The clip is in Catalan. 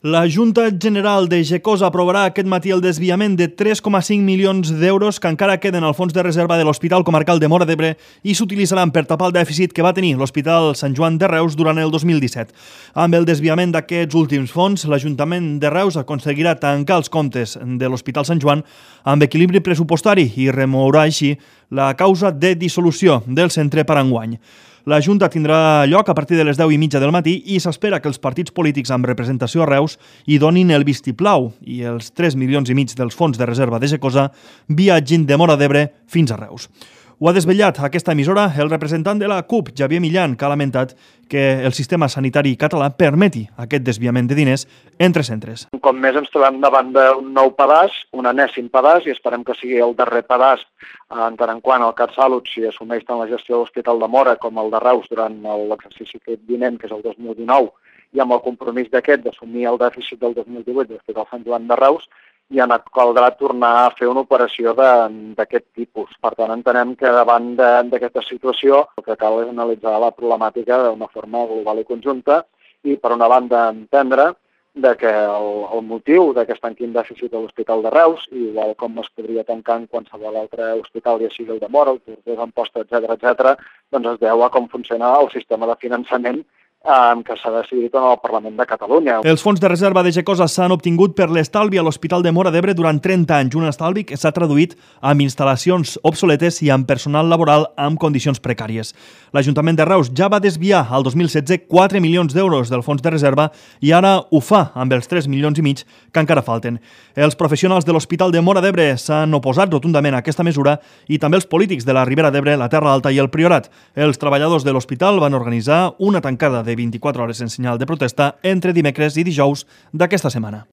La Junta General de Gecosa aprovarà aquest matí el desviament de 3,5 milions d'euros que encara queden al fons de reserva de l'Hospital Comarcal de Móra d'Ebre i s'utilitzaran per tapar el dèficit que va tenir l'Hospital Sant Joan de Reus durant el 2017. Amb el desviament d'aquests últims fons, l'Ajuntament de Reus aconseguirà tancar els comptes de l'Hospital Sant Joan amb equilibri pressupostari i remourà així la causa de dissolució del centre per enguany. La Junta tindrà lloc a partir de les 10:30 del matí i s'espera que els partits polítics amb representació a Reus hi donin el vistiplau i els 3,5 milions dels fons de reserva de Gecosa viatgin de Móra d'Ebre fins a Reus. Ho ha desvetllat aquesta emissora el representant de la CUP, Xavier Millan, que ha lamentat que el sistema sanitari català permeti aquest desviament de diners entre centres. Un cop més ens trobem davant d'un nou pedaç, un enèsim pedaç, i esperem que sigui el darrer pedaç, en tant en quant el CatSalut s'hi assumeix tant la gestió de l'Hospital de Móra com el de Reus durant l'exercici vinent, que és el 2019, i amb el compromís d'aquest d'assumir el dèficit del 2018 de l'Hospital Sant Joan de Reus, i caldrà tornar a fer una operació d'aquest tipus. Per tant, entenem que davant d'aquesta situació el que cal és analitzar la problemàtica d'una forma global i conjunta i, per una banda, entendre que el motiu que es tanqui un dèficit a l'Hospital de Reus, igual com es podria tancar en qualsevol altre hospital, ja sigui el de Móra, el Tortosa, Amposta, etc., doncs es deu a com funciona el sistema de finançament que s'ha decidit en el Parlament de Catalunya. Els fons de reserva de Gecosa s'han obtingut per l'estalvi a l'Hospital de Móra d'Ebre durant 30 anys, un estalvi que s'ha traduït amb instal·lacions obsoletes i amb personal laboral amb condicions precàries. L'Ajuntament de Reus ja va desviar al 2016 4 milions d'euros del fons de reserva i ara ho fa amb els 3,5 milions que encara falten. Els professionals de l'Hospital de Móra d'Ebre s'han oposat rotundament a aquesta mesura i també els polítics de la Ribera d'Ebre, la Terra Alta i el Priorat. Els treballadors de l'hospital van organitzar una tancada de 24 hores en senyal de protesta entre dimecres i dijous d'aquesta setmana.